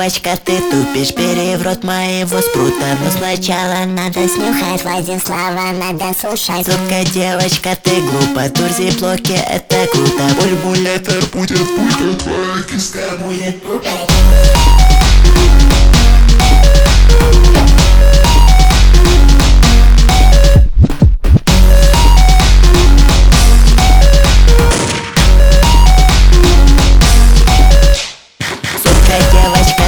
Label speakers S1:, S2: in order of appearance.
S1: девочка, ты тупишь, бери в рот моего спрута. Но сначала надо
S2: снюхать Владислава, надо слушать.
S1: Сука, девочка, ты глупа, турзи блоки, это круто.
S3: Бульбулятор будет, твоя киска будет пукать.
S1: Сука, девочка,